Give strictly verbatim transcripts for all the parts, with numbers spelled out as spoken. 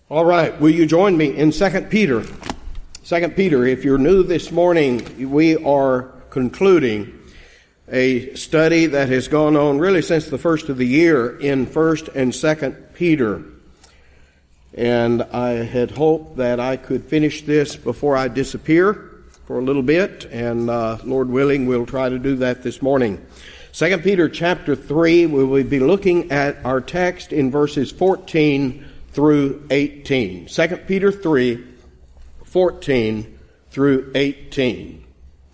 All right, will you join me in Second Peter? Second Peter, if you're new this morning, we are concluding a study that has gone on really since the first of the year in First and Second Peter. And I had hoped that I could finish this before I disappear for a little bit, and uh, Lord willing, we'll try to do that this morning. Second Peter chapter three, we will be looking at our text in verses fourteen through eighteen. Second Peter three, fourteen through eighteen.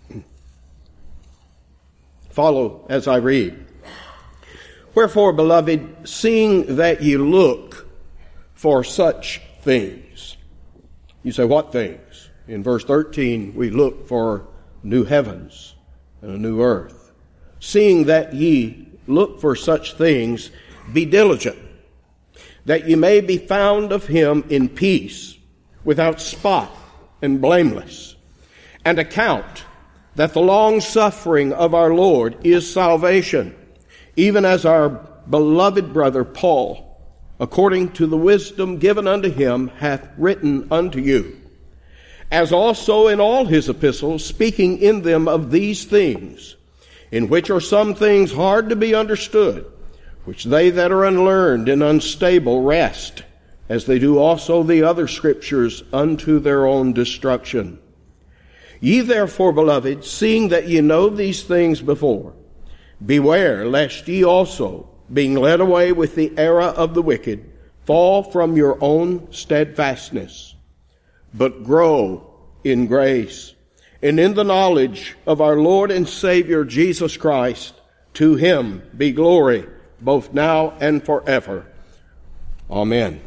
Follow as I read. Wherefore, beloved, seeing that ye look for such things. You say, what things? In verse thirteen, we look for new heavens and a new earth. Seeing that ye look for such things, be diligent, that ye may be found of him in peace, without spot and blameless, and account that the long suffering of our Lord is salvation, even as our beloved brother Paul, according to the wisdom given unto him, hath written unto you, as also in all his epistles, speaking in them of these things, in which are some things hard to be understood, which they that are unlearned and unstable wrest, as they do also the other scriptures, unto their own destruction. Ye therefore, beloved, seeing that ye know these things before, beware lest ye also, being led away with the error of the wicked, fall from your own steadfastness, but grow in grace and in the knowledge of our Lord and Savior Jesus Christ. To him be glory, both now and forever. Amen.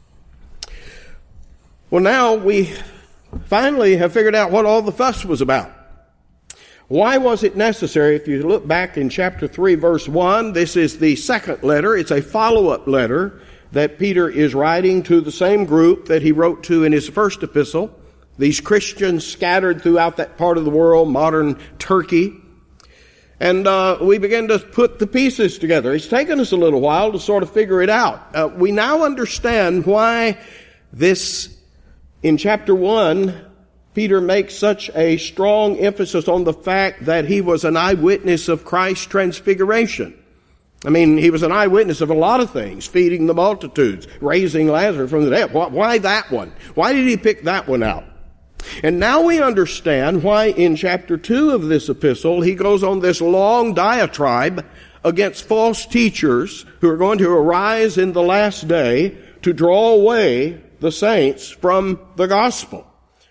Well, now we finally have figured out what all the fuss was about. Why was it necessary? If you look back in chapter three, verse one, this is the second letter. It's a follow-up letter that Peter is writing to the same group that he wrote to in his first epistle. These Christians scattered throughout that part of the world, modern Turkey. And uh, we begin to put the pieces together. It's taken us a little while to sort of figure it out. Uh, we now understand why this, in chapter one, Peter makes such a strong emphasis on the fact that he was an eyewitness of Christ's transfiguration. I mean, he was an eyewitness of a lot of things, feeding the multitudes, raising Lazarus from the dead. Why that one? Why did he pick that one out? And now we understand why in chapter two of this epistle, he goes on this long diatribe against false teachers who are going to arise in the last day to draw away the saints from the gospel.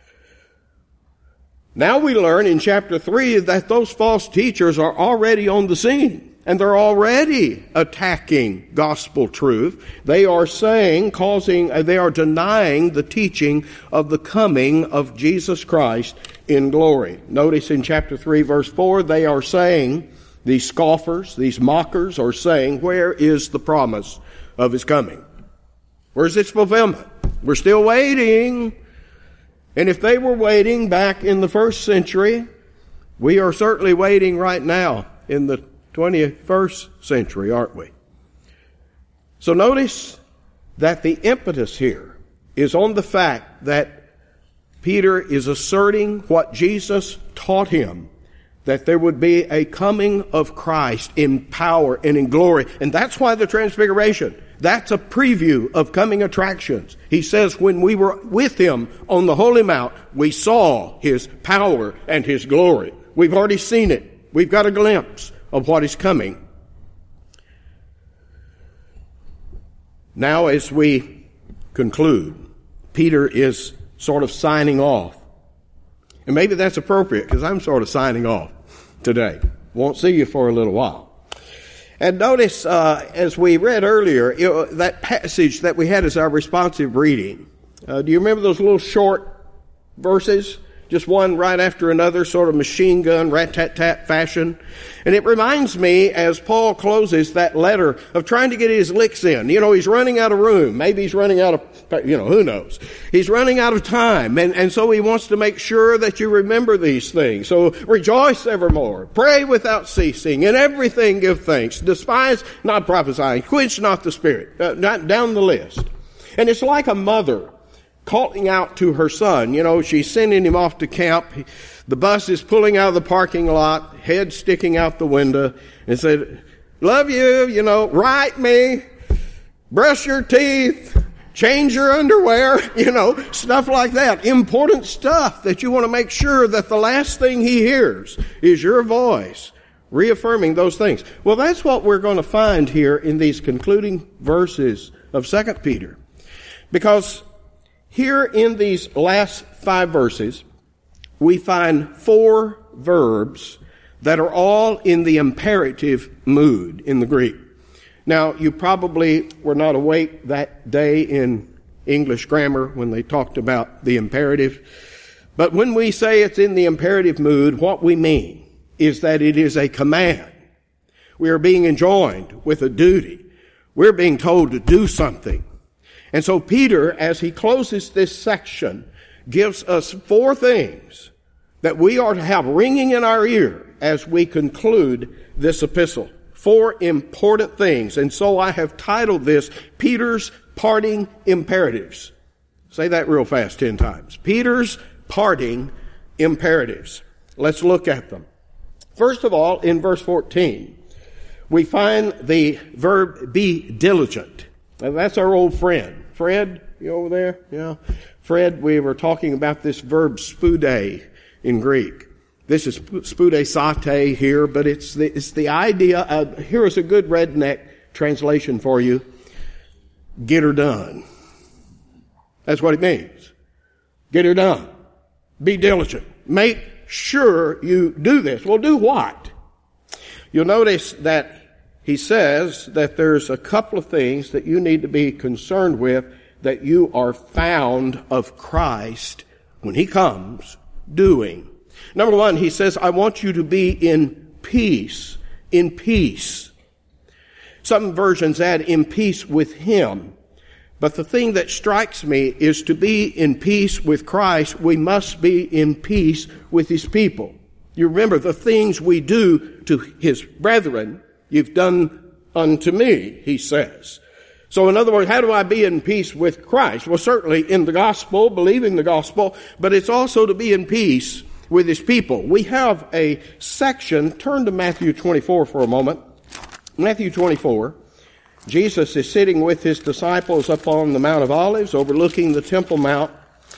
Now we learn in chapter three that those false teachers are already on the scene. And they're already attacking gospel truth. They are saying, causing, they are denying the teaching of the coming of Jesus Christ in glory. Notice in chapter three, verse four, they are saying, these scoffers, these mockers are saying, where is the promise of his coming? Where's its fulfillment? We're still waiting. And if they were waiting back in the first century, we are certainly waiting right now in the twenty-first century, aren't we? So notice that the impetus here is on the fact that Peter is asserting what Jesus taught him, that there would be a coming of Christ in power and in glory. And that's why the transfiguration, that's a preview of coming attractions. He says when we were with him on the Holy Mount, we saw his power and his glory. We've already seen it. We've got a glimpse of what is coming. Now, as we conclude, Peter is sort of signing off. And maybe that's appropriate because I'm sort of signing off today. Won't see you for a little while. And notice, uh, as we read earlier, you know, that passage that we had as our responsive reading. Uh, do you remember those little short verses? Just one right after another, sort of machine gun, rat-tat-tat fashion. And it reminds me, as Paul closes that letter, of trying to get his licks in. You know, he's running out of room. Maybe he's running out of, you know, who knows. He's running out of time. And, and so he wants to make sure that you remember these things. So rejoice evermore. Pray without ceasing. In everything give thanks. Despise not prophesying. Quench not the spirit. Uh, not down the list. And it's like a mother calling out to her son. You know, she's sending him off to camp. The bus is pulling out of the parking lot, head sticking out the window, and said, love you, you know, write me, brush your teeth, change your underwear, you know, stuff like that. Important stuff that you want to make sure that the last thing he hears is your voice reaffirming those things. Well, that's what we're going to find here in these concluding verses of Second Peter. Because here in these last five verses, we find four verbs that are all in the imperative mood in the Greek. Now, you probably were not awake that day in English grammar when they talked about the imperative. But when we say it's in the imperative mood, what we mean is that it is a command. We are being enjoined with a duty. We're being told to do something. And so Peter, as he closes this section, gives us four things that we are to have ringing in our ear as we conclude this epistle. Four important things. And so I have titled this, Peter's Parting Imperatives. Say that real fast ten times. Peter's Parting Imperatives. Let's look at them. First of all, in verse fourteen, we find the verb be diligent. Now, that's our old friend. Fred, you over there? Yeah. Fred, we were talking about this verb spude in Greek. This is spudesate here, but it's the, it's the idea of, here is a good redneck translation for you. Get her done. That's what it means. Get her done. Be diligent. Make sure you do this. Well, do what? You'll notice that he says that there's a couple of things that you need to be concerned with, that you are found of Christ when he comes doing. Number one, he says, I want you to be in peace. In peace. Some versions add in peace with him. But the thing that strikes me is to be in peace with Christ, we must be in peace with his people. You remember the things we do to his brethren, you've done unto me, he says. So in other words, how do I be in peace with Christ? Well, certainly in the gospel, believing the gospel, but it's also to be in peace with his people. We have a section, turn to Matthew twenty-four for a moment. Matthew twenty-four, Jesus is sitting with his disciples up on the Mount of Olives, overlooking the Temple Mount,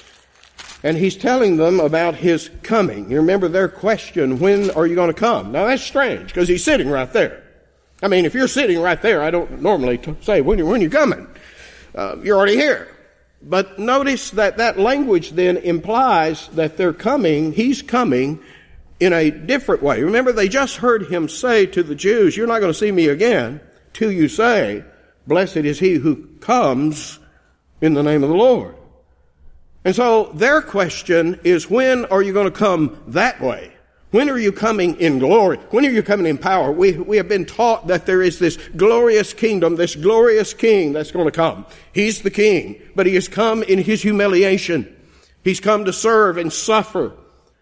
and he's telling them about his coming. You remember their question, when are you going to come? Now that's strange, because he's sitting right there. I mean, if you're sitting right there, I don't normally t- say, when are when you coming? Uh, you're already here. But notice that that language then implies that they're coming, he's coming in a different way. Remember, they just heard him say to the Jews, you're not going to see me again till you say, blessed is he who comes in the name of the Lord. And so their question is, when are you going to come that way? When are you coming in glory? When are you coming in power? We, we have been taught that there is this glorious kingdom, this glorious king that's going to come. He's the king, but he has come in his humiliation. He's come to serve and suffer.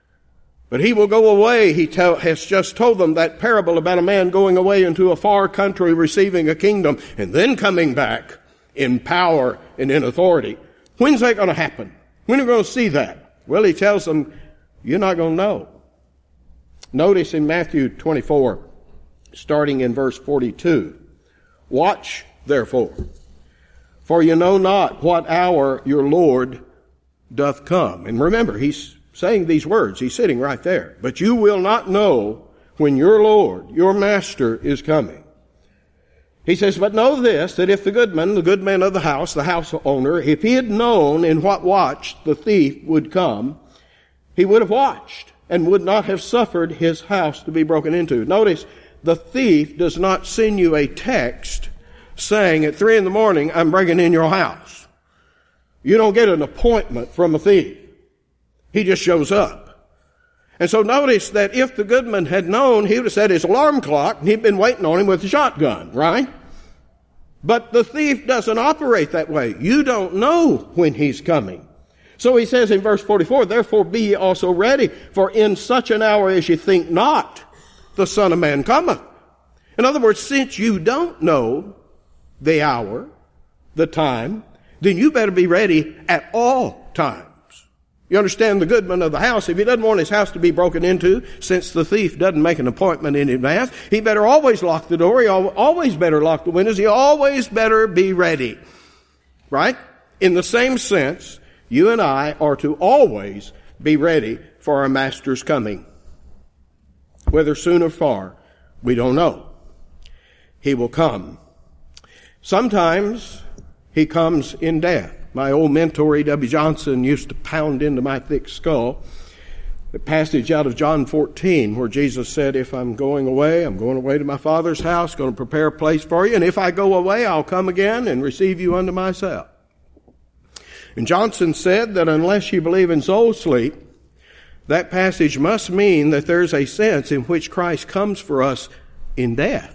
But he will go away. He tell, has just told them that parable about a man going away into a far country, receiving a kingdom, and then coming back in power and in authority. When's that going to happen? When are we going to see that? Well, he tells them, you're not going to know. Notice in Matthew twenty-four, starting in verse forty-two, watch therefore, for you know not what hour your Lord doth come. And remember, he's saying these words. He's sitting right there. But you will not know when your Lord, your master, is coming. He says, but know this, that if the goodman, the good man of the house, the house owner, if he had known in what watch the thief would come, he would have watched and would not have suffered his house to be broken into. Notice, the thief does not send you a text saying at three in the morning, I'm breaking in your house. You don't get an appointment from a thief. He just shows up. And so notice that if the goodman had known, he would have set his alarm clock and he'd been waiting on him with a shotgun, right? But the thief doesn't operate that way. You don't know when he's coming. So he says in verse forty-four, therefore be ye also ready, for in such an hour as ye think not, the Son of Man cometh. In other words, since you don't know the hour, the time, then you better be ready at all times. You understand the goodman of the house, if he doesn't want his house to be broken into, since the thief doesn't make an appointment in advance, he better always lock the door. He always better lock the windows. He always better be ready. Right? In the same sense, you and I are to always be ready for our Master's coming. Whether soon or far, we don't know. He will come. Sometimes he comes in death. My old mentor, E W Johnson, used to pound into my thick skull the passage out of John fourteen where Jesus said, if I'm going away, I'm going away to my Father's house, going to prepare a place for you, and if I go away, I'll come again and receive you unto myself. And Johnson said that unless you believe in soul sleep, that passage must mean that there's a sense in which Christ comes for us in death.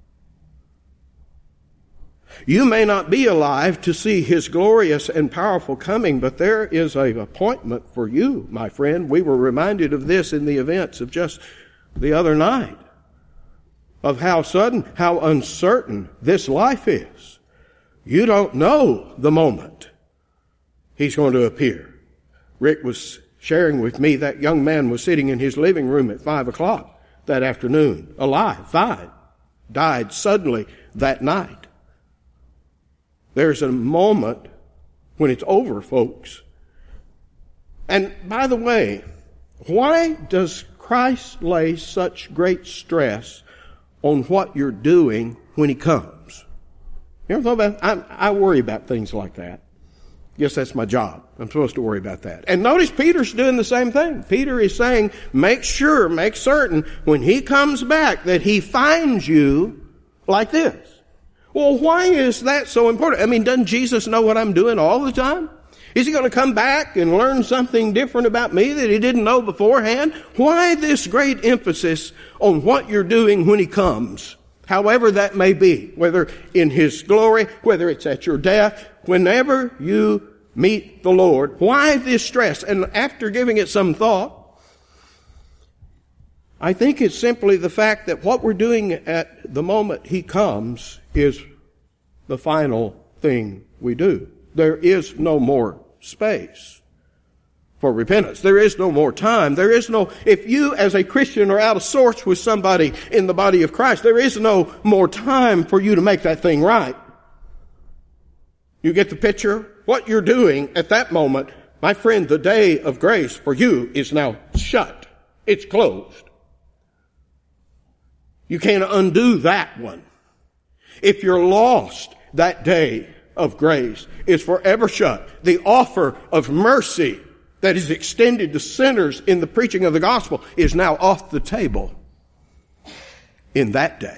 You may not be alive to see his glorious and powerful coming, but there is an appointment for you, my friend. We were reminded of this in the events of just the other night, of how sudden, how uncertain this life is. You don't know the moment he's going to appear. Rick was sharing with me that young man was sitting in his living room at five o'clock that afternoon, alive, fine, died suddenly that night. There's a moment when it's over, folks. And by the way, why does Christ lay such great stress on what you're doing when he comes? You ever thought about it? I, I worry about things like that. Guess that's my job. I'm supposed to worry about that. And notice Peter's doing the same thing. Peter is saying, make sure, make certain, when he comes back, that he finds you like this. Well, why is that so important? I mean, doesn't Jesus know what I'm doing all the time? Is he going to come back and learn something different about me that he didn't know beforehand? Why this great emphasis on what you're doing when he comes? However that may be, whether in his glory, whether it's at your death, whenever you meet the Lord, why this stress? And after giving it some thought, I think it's simply the fact that what we're doing at the moment he comes is the final thing we do. There is no more space for repentance. There is no more time. There is no, if you as a Christian are out of sorts with somebody in the body of Christ, there is no more time for you to make that thing right. You get the picture? What you're doing at that moment, my friend, the day of grace for you is now shut. It's closed. You can't undo that one. If you're lost, that day of grace is forever shut. The offer of mercy that is extended to sinners in the preaching of the gospel is now off the table in that day.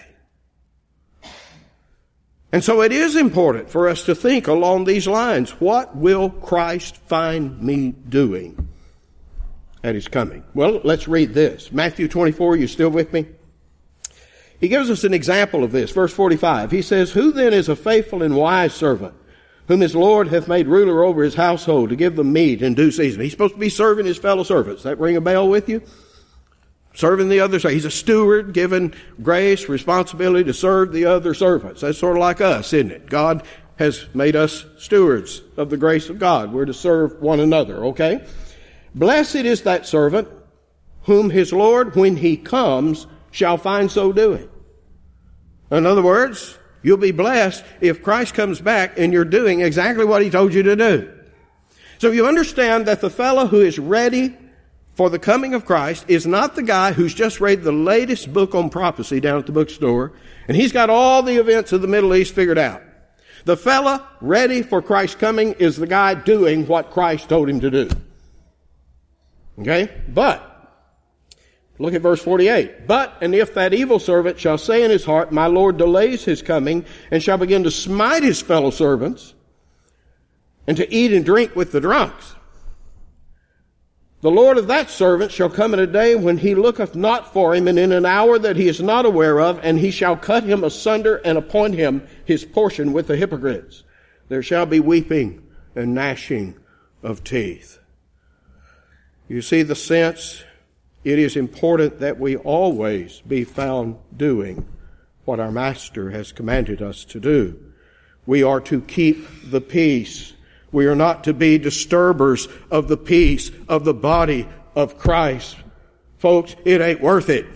And so it is important for us to think along these lines. What will Christ find me doing at his coming? Well, let's read this. Matthew twenty-four, you still with me? He gives us an example of this. Verse forty-five, he says, who then is a faithful and wise servant, whom his Lord hath made ruler over his household, to give them meat in due season? He's supposed to be serving his fellow servants. That ring a bell with you? Serving the other. He's a steward, given grace, responsibility to serve the other servants. That's sort of like us, isn't it? God has made us stewards of the grace of God. We're to serve one another, okay? Blessed is that servant whom his Lord, when he comes, shall find so doing. In other words, you'll be blessed if Christ comes back and you're doing exactly what he told you to do. So you understand that the fellow who is ready for the coming of Christ is not the guy who's just read the latest book on prophecy down at the bookstore and he's got all the events of the Middle East figured out. The fella ready for Christ's coming is the guy doing what Christ told him to do. Okay? But look at verse forty-eight. But, and if that evil servant shall say in his heart, my Lord delays his coming, and shall begin to smite his fellow servants, and to eat and drink with the drunks, the Lord of that servant shall come in a day when he looketh not for him, and in an hour that he is not aware of, and he shall cut him asunder, and appoint him his portion with the hypocrites. There shall be weeping and gnashing of teeth. You see the sense? It is important that we always be found doing what our Master has commanded us to do. We are to keep the peace We are not to be disturbers of the peace of the body of Christ. Folks, it ain't worth it.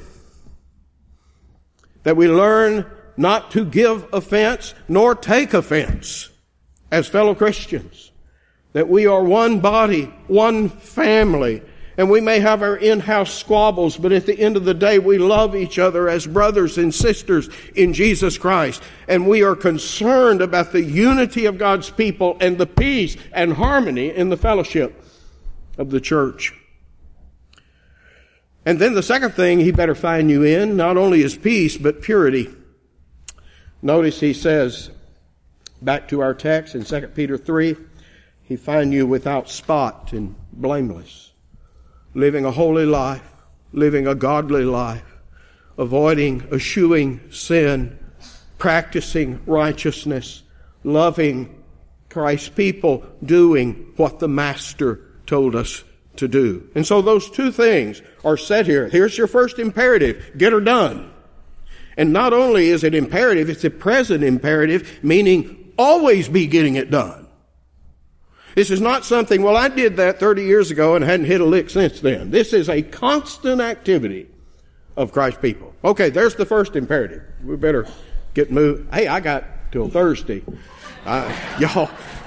That we learn not to give offense nor take offense as fellow Christians. That we are one body, one family. And we may have our in-house squabbles, but at the end of the day, we love each other as brothers and sisters in Jesus Christ. And we are concerned about the unity of God's people and the peace and harmony in the fellowship of the church. And then the second thing he better find you in, not only is peace, but purity. Notice he says, back to our text in Second Peter three, he find you without spot and blameless, living a holy life, living a godly life, avoiding, eschewing sin, practicing righteousness, loving Christ's people, doing what the Master told us to do. And so those two things are said here. Here's your first imperative. Get her done. And not only is it imperative, it's a present imperative, meaning always be getting it done. This is not something, well, I did that thirty years ago and hadn't hit a lick since then. This is a constant activity of Christ's people. Okay, there's the first imperative. We better get moved. Hey, I got till Thursday. Uh, y'all,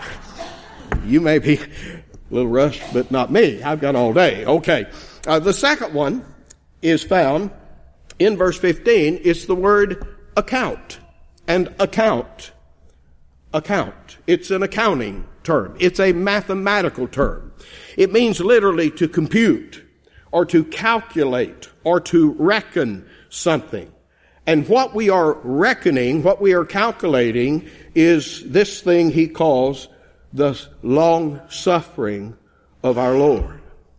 you may be a little rushed, but not me. I've got all day. Okay. Uh, the second one is found in verse fifteen. It's the word account and account. Account. It's an accounting term. It's a mathematical term. It means literally to compute or to calculate or to reckon something. And what we are reckoning, what we are calculating is this thing he calls the long suffering of our Lord.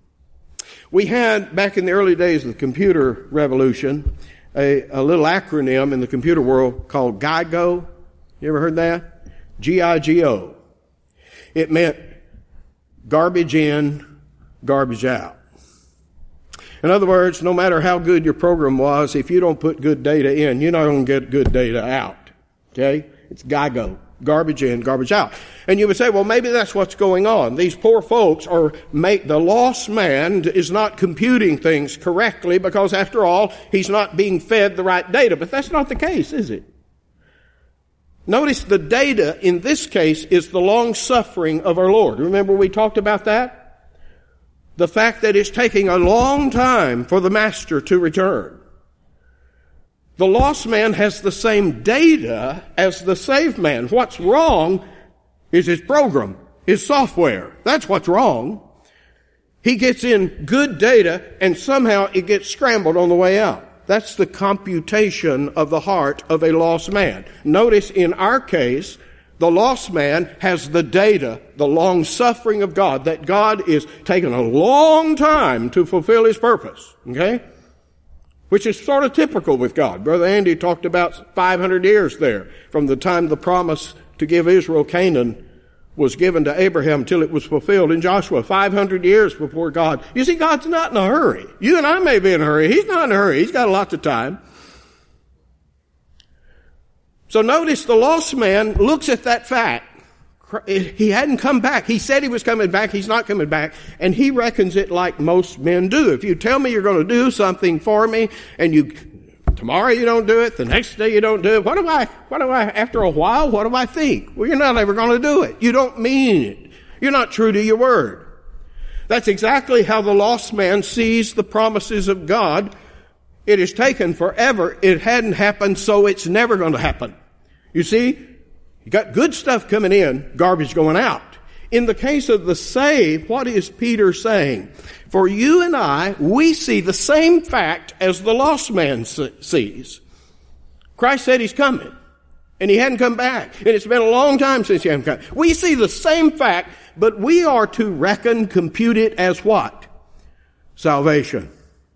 We had, back in the early days of the computer revolution, a, a little acronym in the computer world called GIGO. You ever heard that? G I G O. It meant garbage in, garbage out. In other words, no matter how good your program was, if you don't put good data in, you're not going to get good data out. Okay? It's GIGO. Garbage in, garbage out. And you would say, well, maybe that's what's going on. These poor folks are, make, the lost man is not computing things correctly because, after all, he's not being fed the right data. But that's not the case, is it? Notice the data in this case is the long suffering of our Lord. Remember we talked about that? The fact that it's taking a long time for the Master to return. The lost man has the same data as the saved man. What's wrong is his program, his software. That's what's wrong. He gets in good data and somehow it gets scrambled on the way out. That's the computation of the heart of a lost man. Notice in our case, the lost man has the data, the long suffering of God, that God is taking a long time to fulfill His purpose. Okay? Which is sort of typical with God. Brother Andy talked about five hundred years there, from the time the promise to give Israel Canaan was given to Abraham till it was fulfilled in Joshua. five hundred years before God. You see, God's not in a hurry. You and I may be in a hurry. He's not in a hurry. He's got lots of time. So notice the lost man looks at that fact. He hadn't come back. He said he was coming back. He's not coming back. And he reckons it like most men do. If you tell me you're going to do something for me and you... tomorrow you don't do it, the next day you don't do it. What do I, what do I, after a while, what do I think? Well, you're not ever going to do it. You don't mean it. You're not true to your word. That's exactly how the lost man sees the promises of God. It is taken forever. It hadn't happened, so it's never going to happen. You see, you got good stuff coming in, garbage going out. In the case of the saved, what is Peter saying? For you and I, we see the same fact as the lost man sees. Christ said He's coming, and He hadn't come back. And it's been a long time since He hadn't come. We see the same fact, but we are to reckon, compute it as what? Salvation.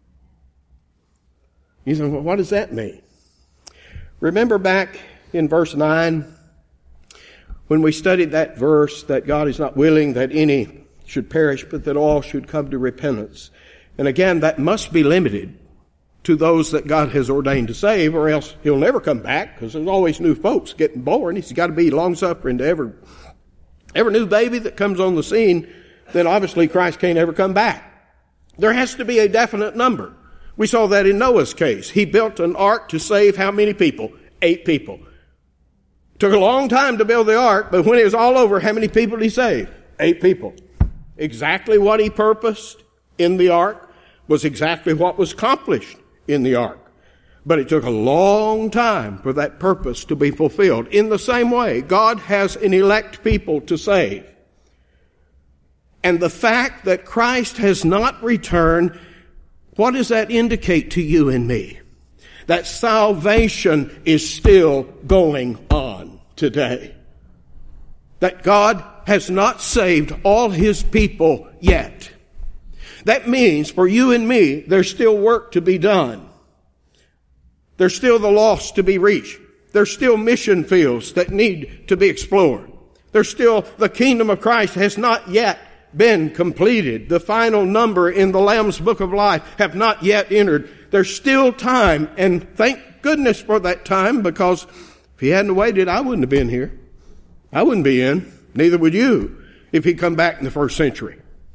You say, well, what does that mean? Remember back in verse nine, when we studied that verse, that God is not willing that any should perish, but that all should come to repentance. And again, that must be limited to those that God has ordained to save, or else He'll never come back, because there's always new folks getting born. He's got to be long-suffering to ever Every new baby that comes on the scene, then obviously Christ can't ever come back. There has to be a definite number. We saw that in Noah's case. He built an ark to save how many people? Eight people. Took a long time to build the ark, but when it was all over, how many people did he save? Eight people. Exactly what he purposed in the ark was exactly what was accomplished in the ark. But it took a long time for that purpose to be fulfilled. In the same way, God has an elect people to save. And the fact that Christ has not returned, what does that indicate to you and me? That salvation is still going on today. That God has not saved all his people yet. That means for you and me, there's still work to be done. There's still the lost to be reached. There's still mission fields that need to be explored. There's still, the kingdom of Christ has not yet been completed. The final number in the Lamb's Book of Life have not yet entered. There's still time, and thank goodness for that time, because if he hadn't waited, I wouldn't have been here. I wouldn't be in. Neither would you if he'd come back in the first century.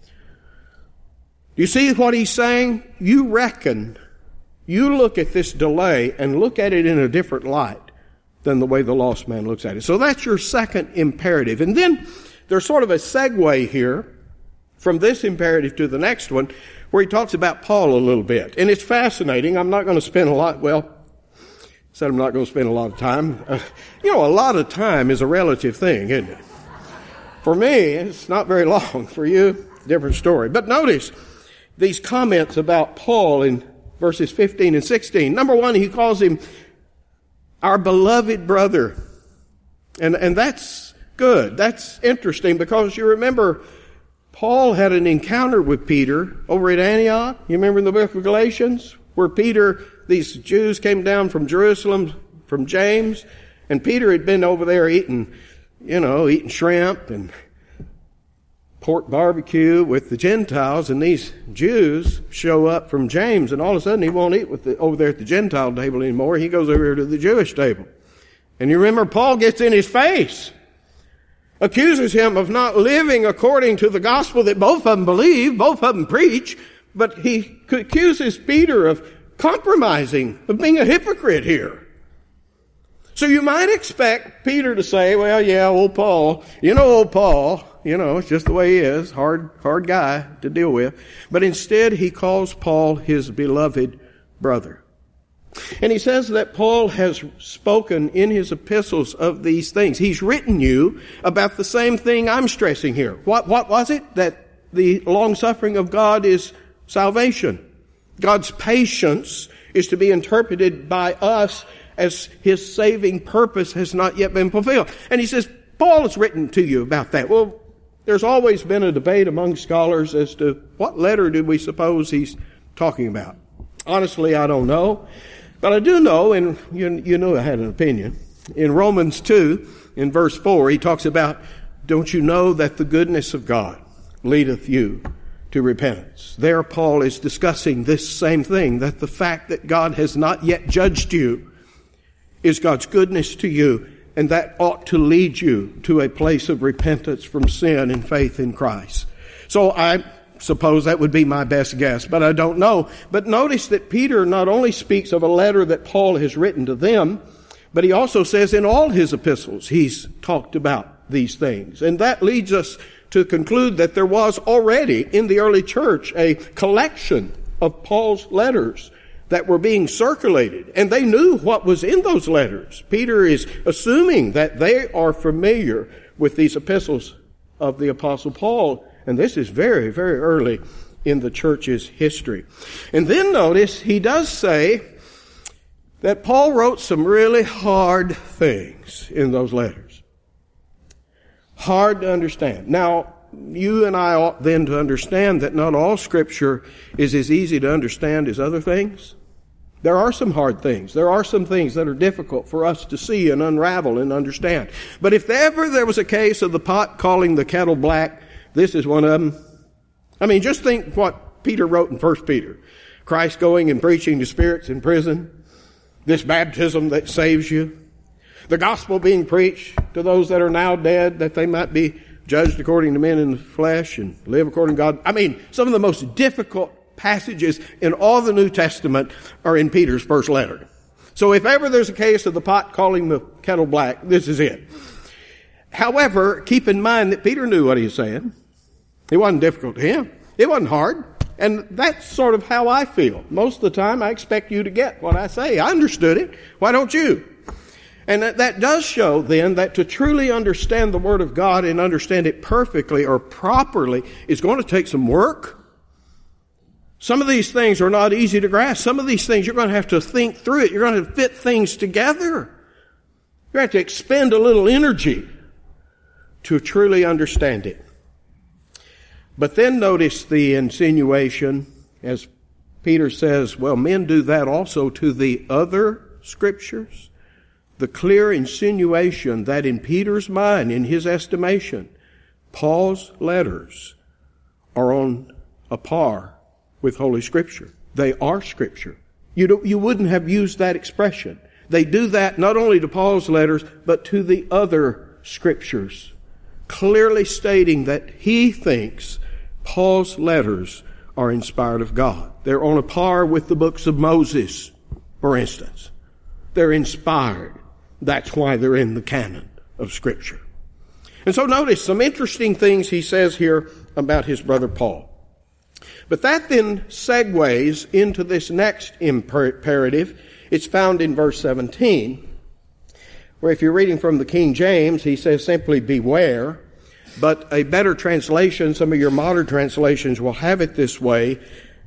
Do you see what he's saying? You reckon, you look at this delay and look at it in a different light than the way the lost man looks at it. So that's your second imperative. And then there's sort of a segue here from this imperative to the next one, where he talks about Paul a little bit. And it's fascinating. I'm not going to spend a lot, well, said I'm not going to spend a lot of time. Uh, you know, a lot of time is a relative thing, isn't it? For me, it's not very long. For you, different story. But notice these comments about Paul in verses fifteen and sixteen. Number one, he calls him our beloved brother. And, and that's good. That's interesting, because you remember Paul had an encounter with Peter over at Antioch. You remember in the book of Galatians, where Peter, these Jews came down from Jerusalem, from James, and Peter had been over there eating, you know, eating shrimp and pork barbecue with the Gentiles, and these Jews show up from James, and all of a sudden he won't eat with the, over there at the Gentile table anymore. He goes over here to the Jewish table. And you remember Paul gets in his face, accuses him of not living according to the gospel that both of them believe, both of them preach, but he accuses Peter of compromising, of being a hypocrite here. So you might expect Peter to say, well, yeah, old Paul, you know old Paul, you know, it's just the way he is, hard, hard guy to deal with. But instead he calls Paul his beloved brother. And he says that Paul has spoken in his epistles of these things. He's written you about the same thing I'm stressing here. What, what was it? That the long-suffering of God is salvation. God's patience is to be interpreted by us as his saving purpose has not yet been fulfilled. And he says, Paul has written to you about that. Well, there's always been a debate among scholars as to what letter do we suppose he's talking about. Honestly, I don't know. But I do know, and you, you know I had an opinion, in Romans two, in verse four, he talks about, don't you know that the goodness of God leadeth you to repentance? There Paul is discussing this same thing, that the fact that God has not yet judged you is God's goodness to you, and that ought to lead you to a place of repentance from sin and faith in Christ. So I suppose that would be my best guess, but I don't know. But notice that Peter not only speaks of a letter that Paul has written to them, but he also says in all his epistles he's talked about these things. And that leads us to conclude that there was already in the early church a collection of Paul's letters that were being circulated, and they knew what was in those letters. Peter is assuming that they are familiar with these epistles of the Apostle Paul, and this is very, very early in the church's history. And then notice he does say that Paul wrote some really hard things in those letters. Hard to understand. Now, you and I ought then to understand that not all Scripture is as easy to understand as other things. There are some hard things. There are some things that are difficult for us to see and unravel and understand. But if ever there was a case of the pot calling the kettle black, this is one of them. I mean, just think what Peter wrote in First Peter. Christ going and preaching to spirits in prison. This baptism that saves you. The gospel being preached to those that are now dead, that they might be judged according to men in the flesh and live according to God. I mean, some of the most difficult passages in all the New Testament are in Peter's first letter. So if ever there's a case of the pot calling the kettle black, this is it. However, keep in mind that Peter knew what he was saying. It wasn't difficult to him. It wasn't hard. And that's sort of how I feel. Most of the time, I expect you to get what I say. I understood it. Why don't you? And that, that does show, then, that to truly understand the Word of God and understand it perfectly or properly is going to take some work. Some of these things are not easy to grasp. Some of these things, you're going to have to think through it. You're going to fit things together. You're going to have to expend a little energy to truly understand it. But then notice the insinuation, as Peter says, well, men do that also to the other Scriptures. The clear insinuation that in Peter's mind, in his estimation, Paul's letters are on a par with Holy Scripture. They are Scripture. You don't, you wouldn't have used that expression. They do that not only to Paul's letters, but to the other Scriptures, clearly stating that he thinks Paul's letters are inspired of God. They're on a par with the books of Moses, for instance. They're inspired. That's why they're in the canon of Scripture. And so notice some interesting things he says here about his brother Paul. But that then segues into this next imperative. It's found in verse seventeen, where if you're reading from the King James, he says simply, beware. But a better translation, some of your modern translations will have it this way,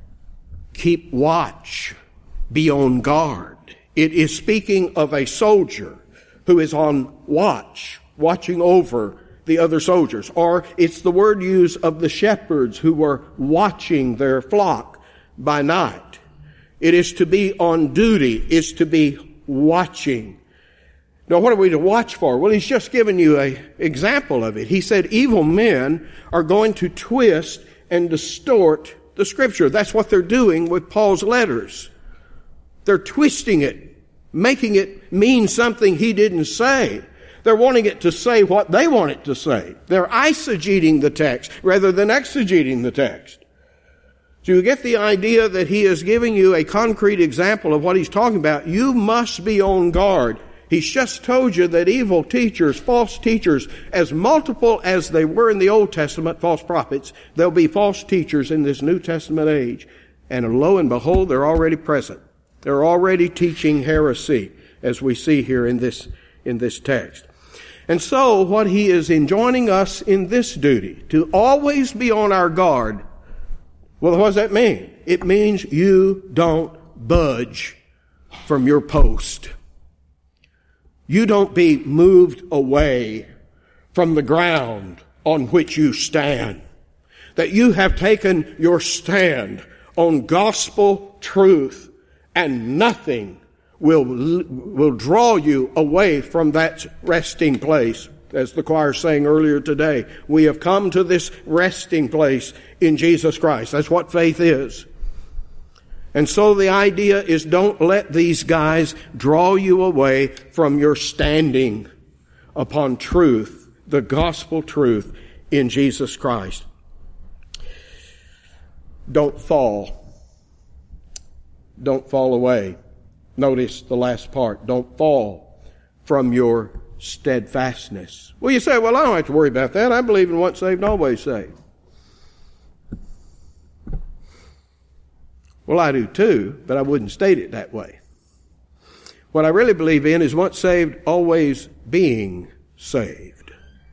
keep watch, be on guard. It is speaking of a soldier who is on watch, watching over the other soldiers. Or it's the word used of the shepherds who were watching their flock by night. It is to be on duty. It's to be watching. Now, what are we to watch for? Well, he's just given you an example of it. He said evil men are going to twist and distort the Scripture. That's what they're doing with Paul's letters. They're twisting it, making it mean something he didn't say. They're wanting it to say what they want it to say. They're eisegeting the text rather than exegeting the text. So you get the idea that he is giving you a concrete example of what he's talking about. You must be on guard. He's just told you that evil teachers, false teachers, as multiple as they were in the Old Testament, false prophets, there'll be false teachers in this New Testament age. And lo and behold, they're already present. They're already teaching heresy, as we see here in this, in this text. And so, what he is enjoining us in this duty, to always be on our guard. Well, what does that mean? It means you don't budge from your post. You don't be moved away from the ground on which you stand. That you have taken your stand on gospel truth, and nothing will, will draw you away from that resting place. As the choir sang earlier today, we have come to this resting place in Jesus Christ. That's what faith is. And so the idea is, don't let these guys draw you away from your standing upon truth, the gospel truth in Jesus Christ. Don't fall. Don't fall away. Notice the last part. Don't fall from your steadfastness. Well, you say, well, I don't have to worry about that. I believe in once saved, always saved. Well, I do too, but I wouldn't state it that way. What I really believe in is once saved, always being saved.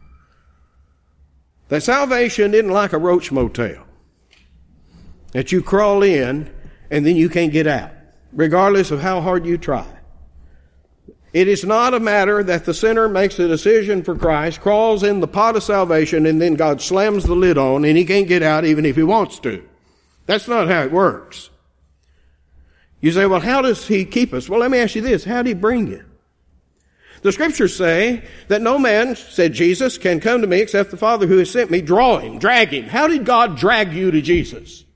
That salvation isn't like a roach motel, that you crawl in and then you can't get out, regardless of how hard you try. It is not a matter that the sinner makes a decision for Christ, crawls in the pot of salvation, and then God slams the lid on and he can't get out even if he wants to. That's not how it works. You say, well, how does he keep us? Well, let me ask you this. How did he bring you? The Scriptures say that no man, said Jesus, can come to me except the Father who has sent me. Draw him, drag him. How did God drag you to Jesus?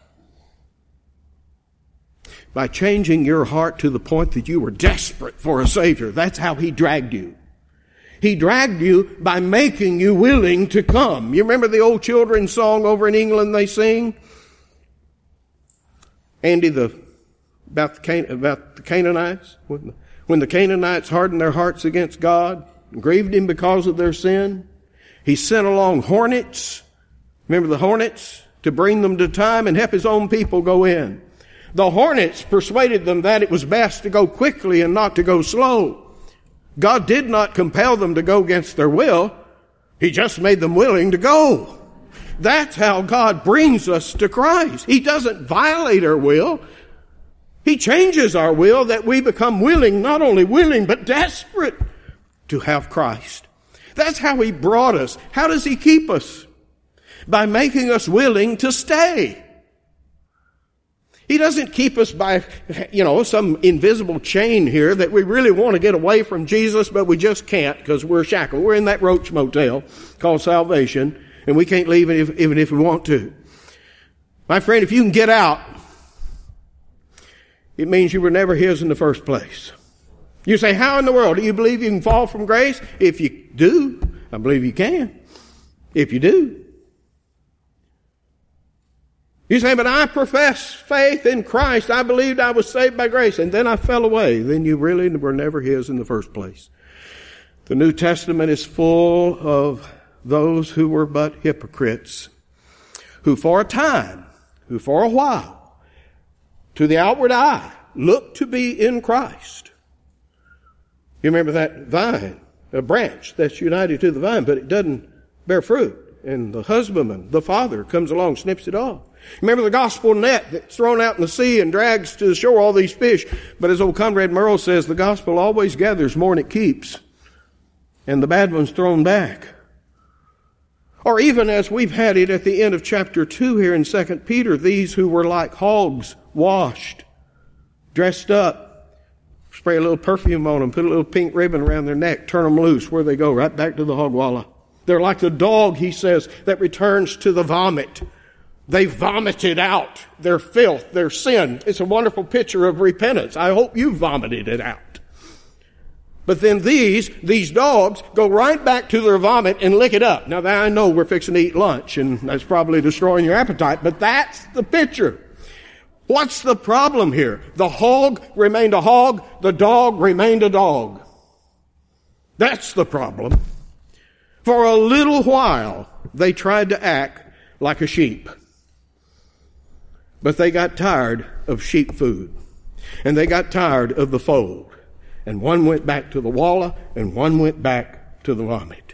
By changing your heart to the point that you were desperate for a Savior. That's how he dragged you. He dragged you by making you willing to come. You remember the old children's song over in England they sing? Andy, the about the, Can, about the Canaanites? When the, when the Canaanites hardened their hearts against God and grieved Him because of their sin, He sent along hornets. Remember the hornets? To bring them to time and help His own people go in. The hornets persuaded them that it was best to go quickly and not to go slow. God did not compel them to go against their will. He just made them willing to go. That's how God brings us to Christ. He doesn't violate our will. He changes our will that we become willing, not only willing, but desperate to have Christ. That's how He brought us. How does He keep us? By making us willing to stay. He doesn't keep us by, you know, some invisible chain here that we really want to get away from Jesus, but we just can't because we're shackled. We're in that roach motel called salvation, and we can't leave it if, even if we want to. My friend, if you can get out, it means you were never His in the first place. You say, how in the world do you believe you can fall from grace? If you do, I believe you can. If you do. You say, but I profess faith in Christ. I believed I was saved by grace, and then I fell away. Then you really were never His in the first place. The New Testament is full of those who were but hypocrites, who for a time, who for a while, to the outward eye, looked to be in Christ. You remember that vine, a branch that's united to the vine, but it doesn't bear fruit. And the husbandman, the father, comes along, snips it off. Remember the gospel net that's thrown out in the sea and drags to the shore all these fish. But as old Conrad Merle says, the gospel always gathers more than it keeps. And the bad one's thrown back. Or even as we've had it at the end of chapter two here in Second Peter, these who were like hogs, washed, dressed up, spray a little perfume on them, put a little pink ribbon around their neck, turn them loose, where they go? Right back to the hog wallah. They're like the dog, he says, that returns to the vomit. They vomited out their filth, their sin. It's a wonderful picture of repentance. I hope you vomited it out. But then these, these dogs go right back to their vomit and lick it up. Now I know we're fixing to eat lunch and that's probably destroying your appetite, but that's the picture. What's the problem here? The hog remained a hog, the dog remained a dog. That's the problem. For a little while, they tried to act like a sheep. But they got tired of sheep food. And they got tired of the fold. And one went back to the wallah, and one went back to the vomit.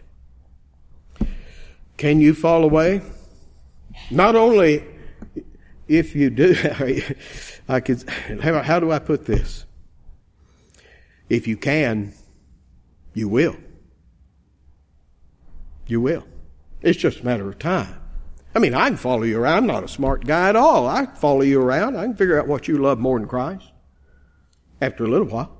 Can you fall away? Not only if you do, I could, how, how do I put this? If you can, you will. You will. It's just a matter of time. I mean, I can follow you around. I'm not a smart guy at all. I can follow you around. I can figure out what you love more than Christ after a little while.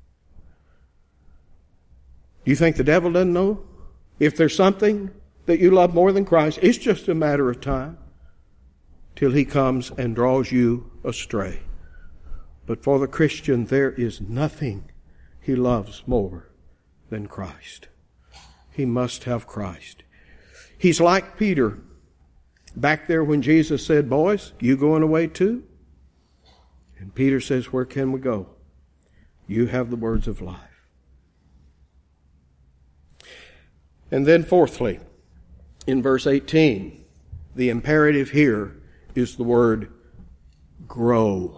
Do you think the devil doesn't know? If there's something that you love more than Christ, it's just a matter of time till he comes and draws you astray. But for the Christian, there is nothing he loves more than Christ. He must have Christ. He's like Peter. Back there when Jesus said, boys, you going away too? And Peter says, where can we go? You have the words of life. And then fourthly, in verse eighteen, the imperative here is the word grow.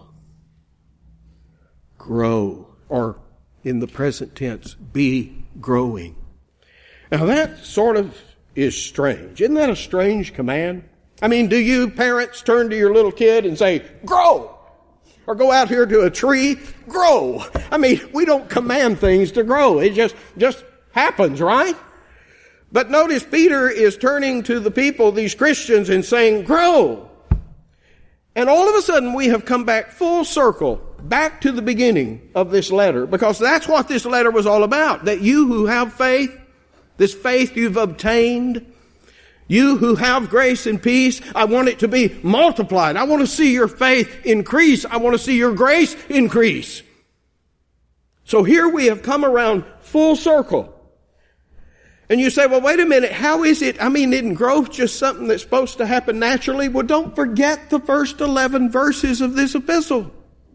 Grow. Or in the present tense, be growing. Now that sort of is strange. Isn't that a strange command? I mean, do you parents turn to your little kid and say, grow? Or go out here to a tree, grow? I mean, we don't command things to grow. It just, just happens, right? But notice Peter is turning to the people, these Christians, and saying, grow. And all of a sudden we have come back full circle, back to the beginning of this letter, because that's what this letter was all about. That you who have faith, this faith you've obtained, you who have grace and peace, I want it to be multiplied. I want to see your faith increase. I want to see your grace increase. So here we have come around full circle. And you say, well, wait a minute, how is it? I mean, isn't growth just something that's supposed to happen naturally? Well, don't forget the first eleven verses of this epistle.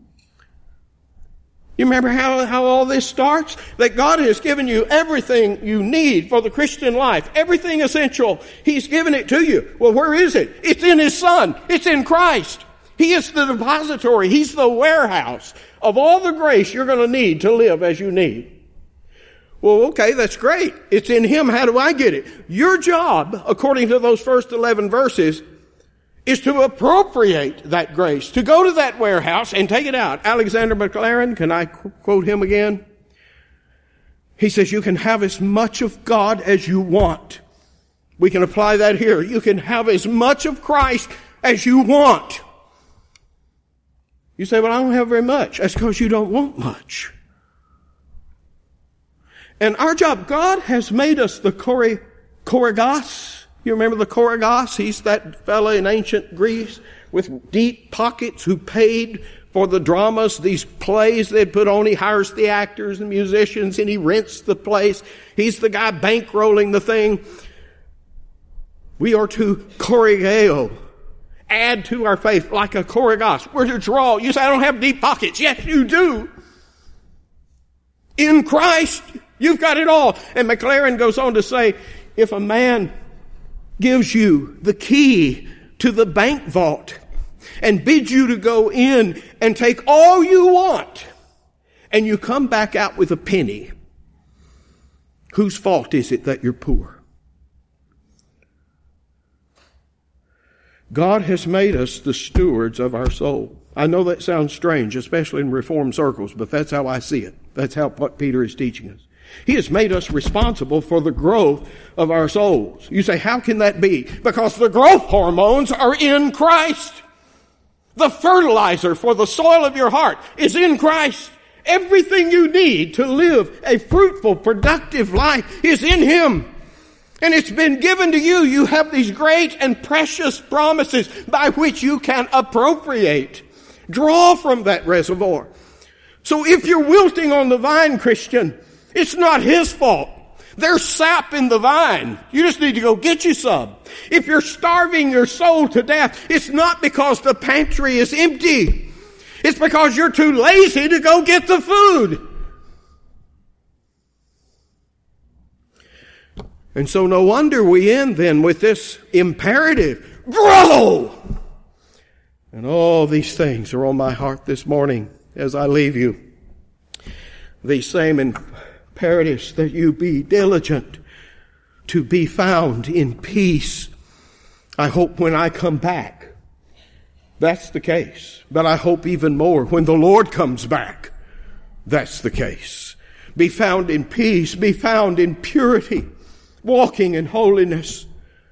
You remember how, how all this starts? That God has given you everything you need for the Christian life. Everything essential. He's given it to you. Well, where is it? It's in His Son. It's in Christ. He is the depository. He's the warehouse of all the grace you're going to need to live as you need. Well, okay, that's great. It's in Him. How do I get it? Your job, according to those first eleven verses, is to appropriate that grace, to go to that warehouse and take it out. Alexander Maclaren, can I qu- quote him again? He says, you can have as much of God as you want. We can apply that here. You can have as much of Christ as you want. You say, well, I don't have very much. That's because you don't want much. And our job, God has made us the chori- chorigos. You remember the chorigos? He's that fella in ancient Greece with deep pockets who paid for the dramas, these plays they'd put on. He hires the actors and musicians and he rents the place. He's the guy bankrolling the thing. We are to chorigeo, add to our faith like a chorigos. We're to draw. You say, I don't have deep pockets. Yes, you do. In Christ, you've got it all. And Maclaren goes on to say, if a man gives you the key to the bank vault and bids you to go in and take all you want, and you come back out with a penny, whose fault is it that you're poor? God has made us the stewards of our soul. I know that sounds strange, especially in Reformed circles, but that's how I see it. That's how what Peter is teaching us. He has made us responsible for the growth of our souls. You say, how can that be? Because the growth hormones are in Christ. The fertilizer for the soil of your heart is in Christ. Everything you need to live a fruitful, productive life is in Him. And it's been given to you. You have these great and precious promises by which you can appropriate. Draw from that reservoir. So if you're wilting on the vine, Christian, it's not His fault. There's sap in the vine. You just need to go get you some. If you're starving your soul to death, it's not because the pantry is empty. It's because you're too lazy to go get the food. And so no wonder we end then with this imperative, grow! And all these things are on my heart this morning as I leave you. These same imperatives that you be diligent to be found in peace. I hope when I come back, that's the case. But I hope even more when the Lord comes back, that's the case. Be found in peace, be found in purity, walking in holiness,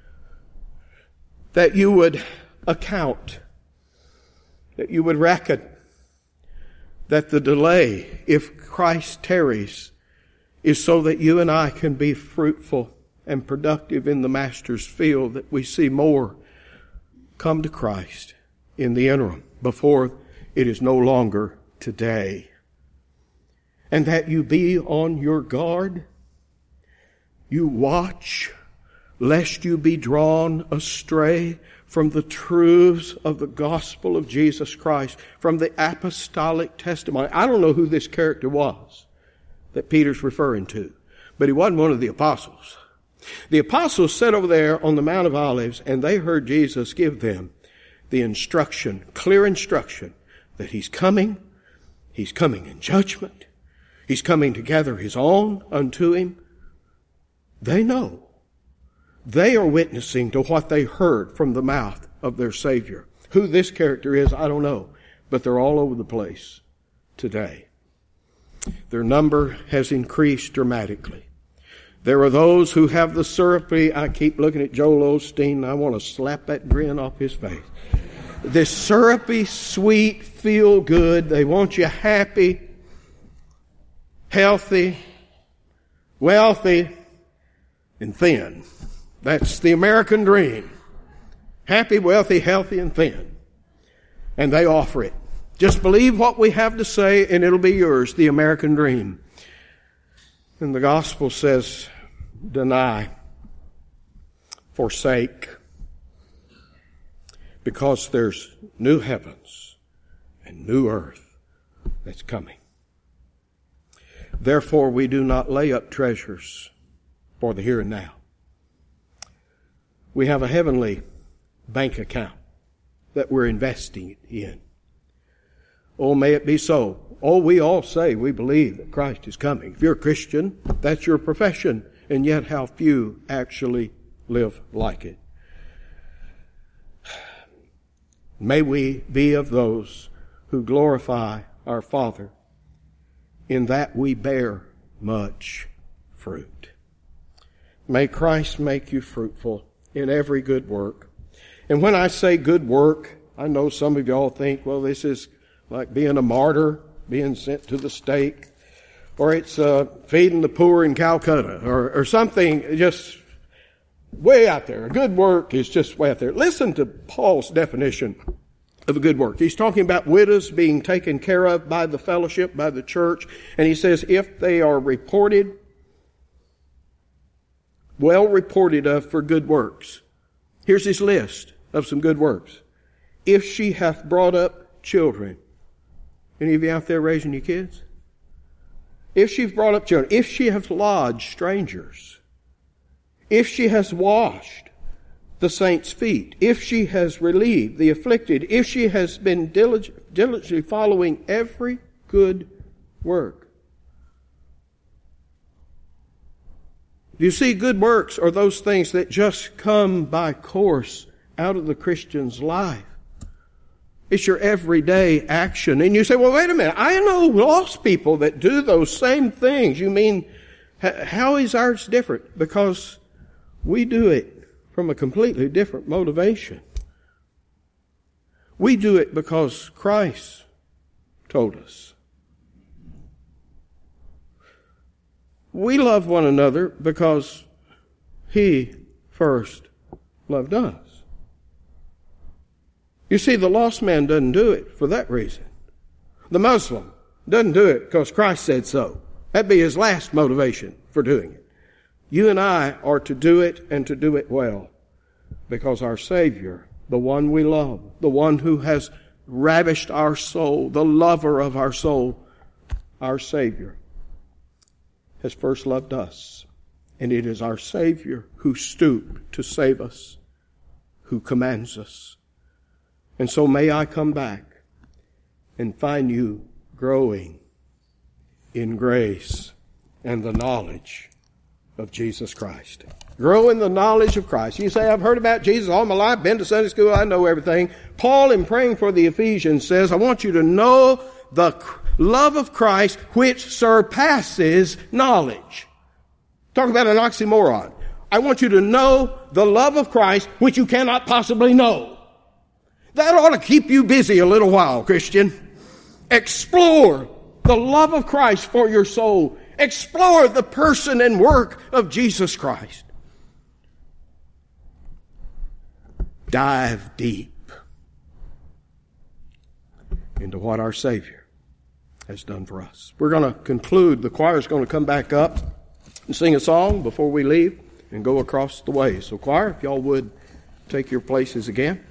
that you would account, that you would reckon that the delay, if Christ tarries, is so that you and I can be fruitful and productive in the Master's field, that we see more come to Christ in the interim before it is no longer today. And that you be on your guard. You watch, lest you be drawn astray from the truths of the gospel of Jesus Christ, from the apostolic testimony. I don't know who this character was that Peter's referring to, but he wasn't one of the apostles. The apostles sat over there on the Mount of Olives, and they heard Jesus give them the instruction, clear instruction, that He's coming, He's coming in judgment, He's coming to gather His own unto Him. They know. They are witnessing to what they heard from the mouth of their Savior. Who this character is, I don't know, but they're all over the place today. Their number has increased dramatically. There are those who have the syrupy, I keep looking at Joel Osteen, and I want to slap that grin off his face. This syrupy, sweet, feel good, they want you happy, healthy, wealthy, and thin. That's the American dream. Happy, wealthy, healthy, and thin. And they offer it. Just believe what we have to say and it'll be yours, the American dream. And the gospel says, deny, forsake, because there's new heavens and new earth that's coming. Therefore, we do not lay up treasures for the here and now. We have a heavenly bank account that we're investing in. Oh, may it be so. Oh, we all say we believe that Christ is coming. If you're a Christian, that's your profession, and yet how few actually live like it. May we be of those who glorify our Father, in that we bear much fruit. May Christ make you fruitful in every good work. And when I say good work, I know some of y'all think, well, this is like being a martyr, being sent to the stake, or it's uh, feeding the poor in Calcutta, or, or something just way out there. A good work is just way out there. Listen to Paul's definition of a good work. He's talking about widows being taken care of by the fellowship, by the church, and he says if they are reported, well reported of for good works. Here's his list of some good works. If she hath brought up children. Any of you out there raising your kids? If she's brought up children. If she has lodged strangers. If she has washed the saints' feet. If she has relieved the afflicted. If she has been diligent, diligently following every good work. You see, good works are those things that just come by course out of the Christian's life. It's your everyday action. And you say, well, wait a minute. I know lost people that do those same things. You mean, how is ours different? Because we do it from a completely different motivation. We do it because Christ told us. We love one another because He first loved us. You see, the lost man doesn't do it for that reason. The Muslim doesn't do it because Christ said so. That'd be his last motivation for doing it. You and I are to do it and to do it well because our Savior, the one we love, the one who has ravished our soul, the lover of our soul, our Savior, has first loved us. And it is our Savior who stooped to save us, who commands us. And so may I come back and find you growing in grace and the knowledge of Jesus Christ. Grow in the knowledge of Christ. You say, I've heard about Jesus all my life, been to Sunday school, I know everything. Paul, in praying for the Ephesians, says, I want you to know the love of Christ which surpasses knowledge. Talk about an oxymoron. I want you to know the love of Christ which you cannot possibly know. That ought to keep you busy a little while, Christian. Explore the love of Christ for your soul. Explore the person and work of Jesus Christ. Dive deep into what our Savior has done for us. We're going to conclude. The choir is going to come back up and sing a song before we leave and go across the way. So choir, if y'all would take your places again.